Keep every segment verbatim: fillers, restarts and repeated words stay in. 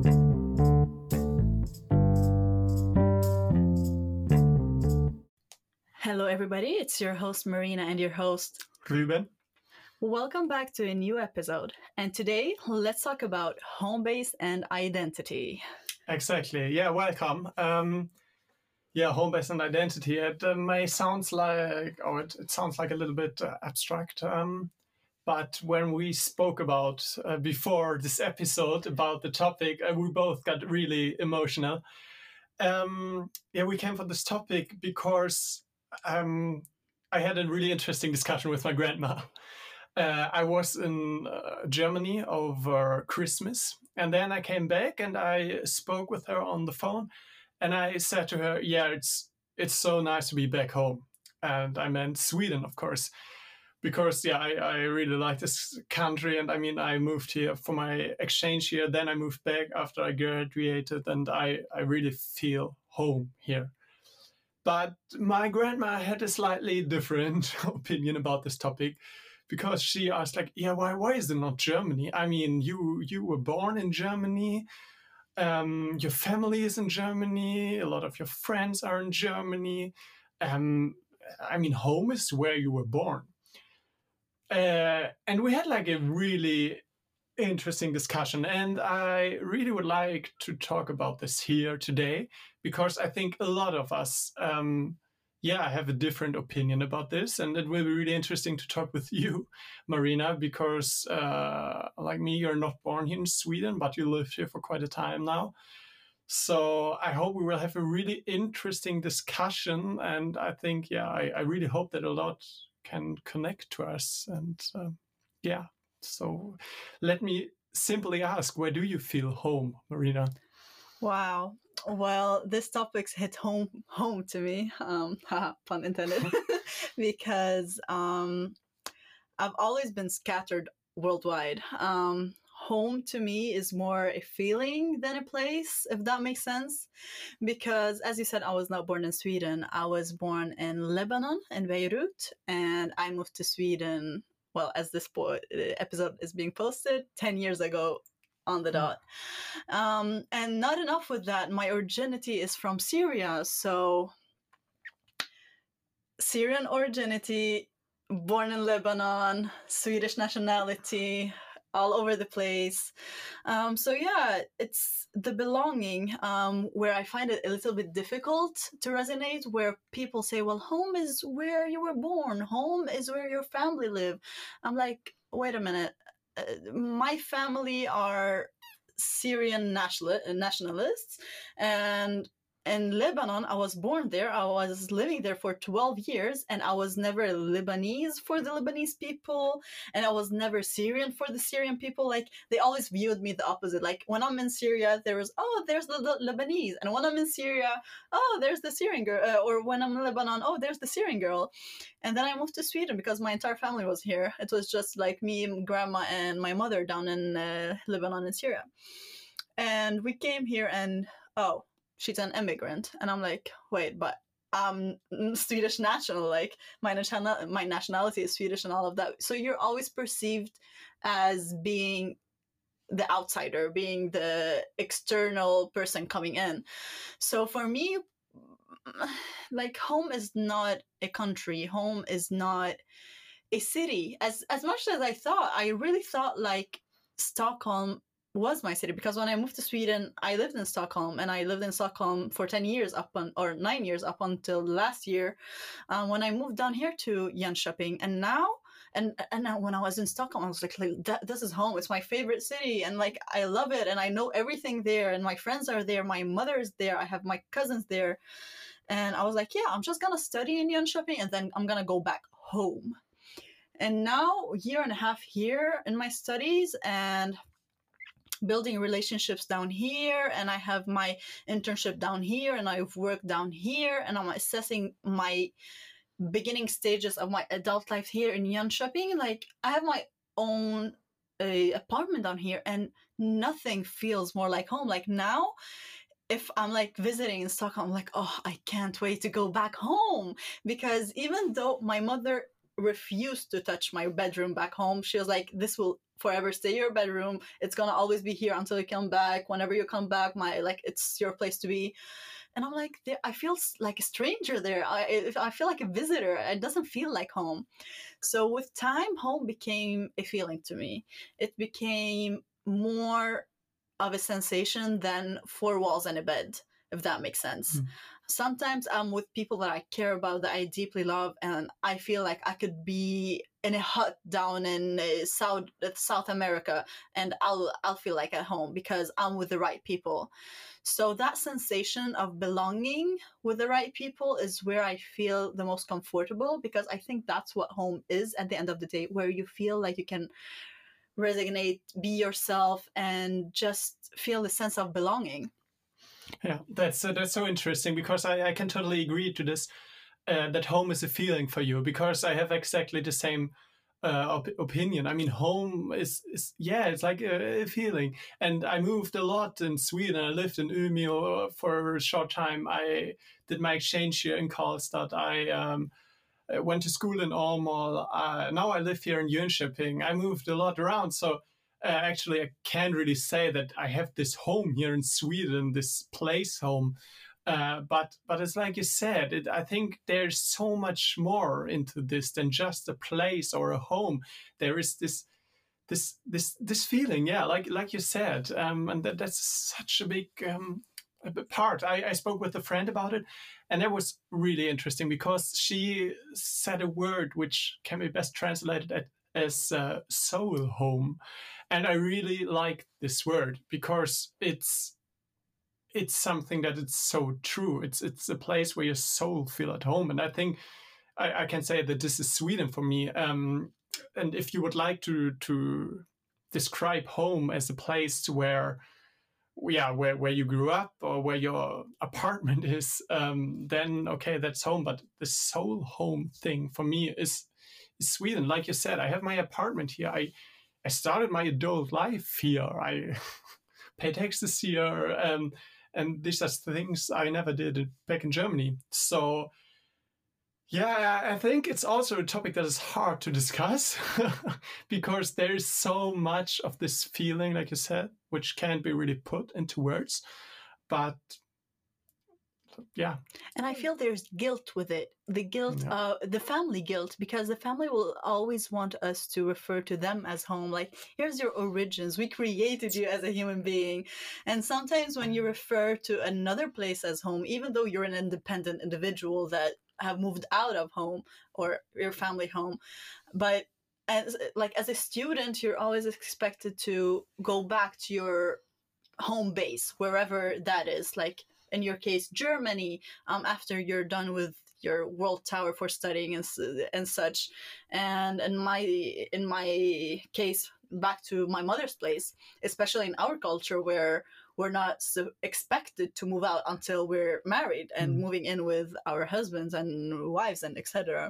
Hello, everybody. It's your host, Marina, and your host, Ruben. Welcome back to a new episode. And today, let's talk about home base and identity. Exactly. Yeah, welcome. Um, yeah, home base and identity. It uh, may sounds like, or it, it sounds like a little bit uh, abstract. Um, but when we spoke about uh, before this episode about the topic, uh, we both got really emotional. Um, yeah, we came for this topic because um, I had a really interesting discussion with my grandma. Uh, I was in uh, Germany over Christmas, and then I came back and I spoke with her on the phone, and I said to her, "Yeah, it's it's so nice to be back home," and I meant Sweden, of course, because yeah, I, I really like this country, and I mean, I moved here for my exchange year, then I moved back after I graduated, and I I really feel home here. But my grandma had a slightly different opinion about this topic, because she asked, like, yeah, why why is it not Germany? I mean, you you were born in Germany, um, your family is in Germany, a lot of your friends are in Germany. Um, I mean, home is where you were born. Uh, and we had like a really interesting discussion, and I really would like to talk about this here today, because I think a lot of us um, yeah, have a different opinion about this, and it will be really interesting to talk with you, Marina, because uh, like me, you're not born here in Sweden, but you lived here for quite a time now. So I hope we will have a really interesting discussion, and I think, yeah, I, I really hope that a lot can connect to us, and um, yeah. So let me simply ask, where do you feel home, Marina? Wow. Well, this topic's hit home home to me, um, pun intended, because um, I've always been scattered worldwide. Um, home to me is more a feeling than a place, if that makes sense. Because, as you said, I was not born in Sweden. I was born in Lebanon, in Beirut, and I moved to Sweden, well, as this po- episode is being posted, ten years ago on the dot. Um, and not enough with that, my originity is from Syria. So Syrian originity, born in Lebanon, Swedish nationality, all over the place. Um, so yeah, it's the belonging um, where I find it a little bit difficult to resonate, where people say, well, home is where you were born. Home is where your family live. I'm like, wait a minute. Uh, my family are Syrian national- nationalists, and in Lebanon, I was born there. I was living there for twelve years, and I was never Lebanese for the Lebanese people, and I was never Syrian for the Syrian people. Like, they always viewed me the opposite. Like, when I'm in Syria, there was, oh, there's the, the Lebanese. And when I'm in Syria, oh, there's the Syrian girl. Uh, or when I'm in Lebanon, oh, there's the Syrian girl. And then I moved to Sweden because my entire family was here. It was just like me, grandma, and my mother down in uh, Lebanon and Syria. And we came here, and, oh, she's an immigrant. And I'm like, wait, but I'm Swedish national. Like, my, national- my nationality is Swedish and all of that. So you're always perceived as being the outsider, being the external person coming in. So for me, like, home is not a country. Home is not a city. As as much as I thought, I really thought like Stockholm was my city, because when I moved to Sweden, I lived in Stockholm, and I lived in Stockholm for ten years up on, or nine years up until last year, um, when I moved down here to Jönköping. And now, and and now when I was in Stockholm, I was like, like that, this is home. It's my favorite city, and like, I love it, and I know everything there, and my friends are there, my mother is there, I have my cousins there. And I was like, yeah, I'm just gonna study in Jönköping, and then I'm gonna go back home. And now, year and a half here in my studies, and building relationships down here, and I have my internship down here, and I've worked down here, and I'm assessing my beginning stages of my adult life here in Jönköping. Like, I have my own uh, apartment down here, and nothing feels more like home. Like, now, if I'm like visiting in Stockholm, I'm like, oh, I can't wait to go back home, because even though my mother refused to touch my bedroom back home. She was like, this will forever stay your bedroom. It's gonna always be here until you come back. Whenever you come back, my like it's your place to be. And I'm like, I feel like a stranger there. I, I feel like a visitor. It doesn't feel like home. So with time, home became a feeling to me. It became more of a sensation than four walls and a bed, if that makes sense. Mm. Sometimes I'm with people that I care about, that I deeply love, and I feel like I could be in a hut down in uh, South South America, and I'll I'll feel like at home because I'm with the right people. So that sensation of belonging with the right people is where I feel the most comfortable, because I think that's what home is at the end of the day, where you feel like you can resonate, be yourself, and just feel the sense of belonging. Yeah, that's uh, that's so interesting, because I, I can totally agree to this, uh, that home is a feeling for you, because I have exactly the same uh, op opinion. I mean, home is, is yeah, it's like a, a feeling. And I moved a lot in Sweden. I lived in Umeå for a short time. I did my exchange here in Karlstad. I um, went to school in Åmål. Uh, now I live here in Jönköping. I moved a lot around, so Uh, actually, I can't really say that I have this home here in Sweden, this place home. Uh, but but it's like you said, it, I think there's so much more into this than just a place or a home. There is this this this this feeling, yeah, like like you said, um, and that, that's such a big um, a big part. I, I spoke with a friend about it, and that was really interesting, because she said a word which can be best translated at, as uh, soul home. And I really like this word, because it's it's something that it's so true. It's it's a place where your soul feel at home. And I think I, I can say that this is Sweden for me. Um, and if you would like to to describe home as a place where, yeah, where, where you grew up or where your apartment is, um, then okay, that's home. But the soul home thing for me is, is Sweden. Like you said, I have my apartment here. I I started my adult life here. I pay taxes here, um, and these are things I never did back in Germany. So, yeah, I think it's also a topic that is hard to discuss because there is so much of this feeling, like you said, which can't be really put into words. But yeah. And I feel there's guilt with it. The guilt, yeah. uh, the family guilt, because the family will always want us to refer to them as home. Like, here's your origins. We created you as a human being. And sometimes when you refer to another place as home, even though you're an independent individual that have moved out of home or your family home, but as like as a student, you're always expected to go back to your home base, wherever that is. Like, in your case, Germany, um, after you're done with your World Tour for studying and, and such. And in my, in my case, back to my mother's place, especially in our culture where we're not so expected to move out until we're married and mm. moving in with our husbands and wives and et cetera.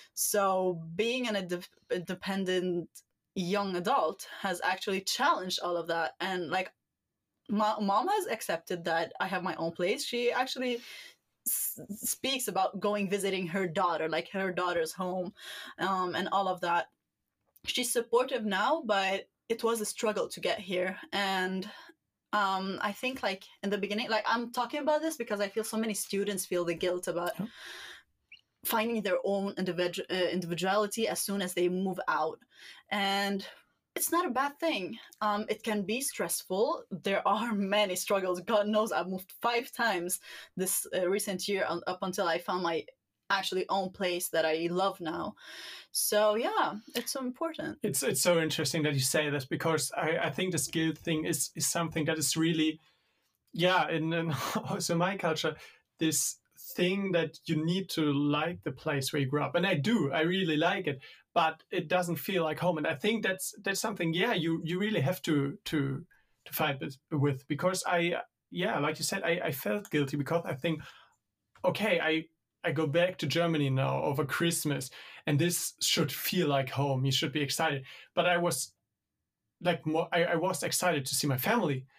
So being an ind- independent young adult has actually challenged all of that. And like, my mom has accepted that I have my own place. She actually s- speaks about going visiting her daughter, like her daughter's home, um, and all of that. She's supportive now, but it was a struggle to get here. And um, I think like in the beginning, like I'm talking about this because I feel so many students feel the guilt about oh. finding their own individu- uh, individuality as soon as they move out. And it's not a bad thing. Um, it can be stressful. There are many struggles. God knows I've moved five times this uh, recent year on, up until I found my actually own place that I love now. So yeah, it's so important. It's it's so interesting that you say this, because I, I think this guilt thing is, is something that is really, yeah, in, in also my culture, this thing that you need to like the place where you grew up. And I do, I really like it. But it doesn't feel like home, and I think that's that's something. Yeah, you you really have to to to fight with, with because I yeah, like you said, I, I felt guilty because I think, okay, I I go back to Germany now over Christmas, and this should feel like home. You should be excited, but I was like more. I, I was excited to see my family,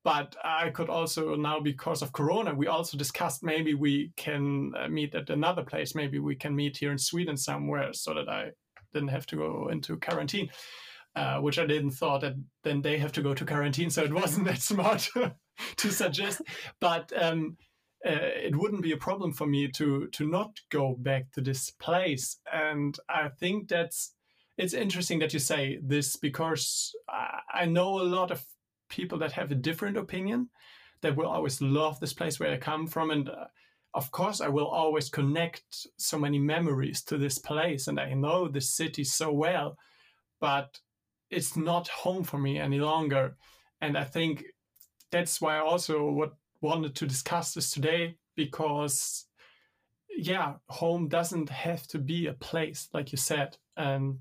But I could also now, because of Corona, we also discussed maybe we can uh, meet at another place. Maybe we can meet here in Sweden somewhere, so that I didn't have to go into quarantine, uh, which I didn't thought that then they have to go to quarantine. So it wasn't that smart to suggest. But um, uh, it wouldn't be a problem for me to to not go back to this place. And I think that's it's interesting that you say this, because I, I know a lot of people that have a different opinion, that will always love this place where I come from. And uh, of course, I will always connect so many memories to this place. And I know this city so well, but it's not home for me any longer. And I think that's why I also what, wanted to discuss this today, because, yeah, home doesn't have to be a place, like you said. And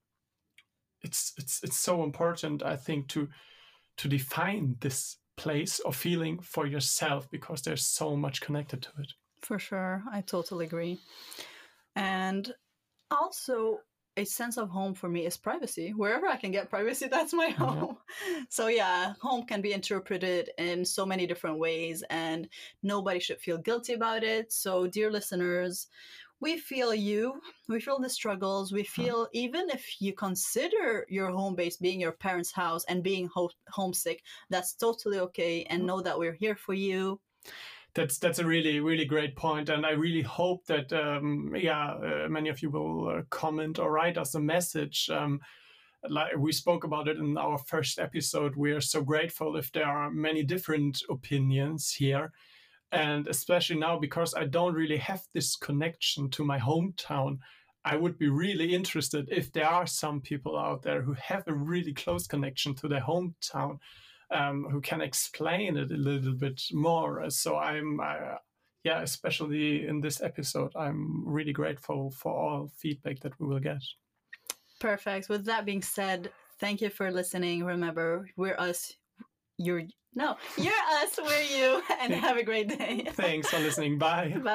it's it's it's so important, I think, to to define this place or feeling for yourself, because there's so much connected to it. For sure. I totally agree. And also, a sense of home for me is privacy. Wherever I can get privacy, that's my home. Yeah. So yeah, home can be interpreted in so many different ways, and nobody should feel guilty about it. So dear listeners, we feel you, we feel the struggles, we feel huh. even if you consider your home base being your parents' house and being ho- homesick, that's totally okay, and know that we're here for you. That's that's a really, really great point. And I really hope that, um, yeah, uh, many of you will uh, comment or write us a message. Um, like we spoke about it in our first episode, we are so grateful if there are many different opinions here. And especially now, because I don't really have this connection to my hometown, I would be really interested if there are some people out there who have a really close connection to their hometown, um, who can explain it a little bit more. So I'm, uh, yeah, especially in this episode, I'm really grateful for all feedback that we will get. Perfect. With that being said, thank you for listening. Remember, we're us, you're No, you're us, we're you, and have a great day. Thanks for listening. Bye. Bye.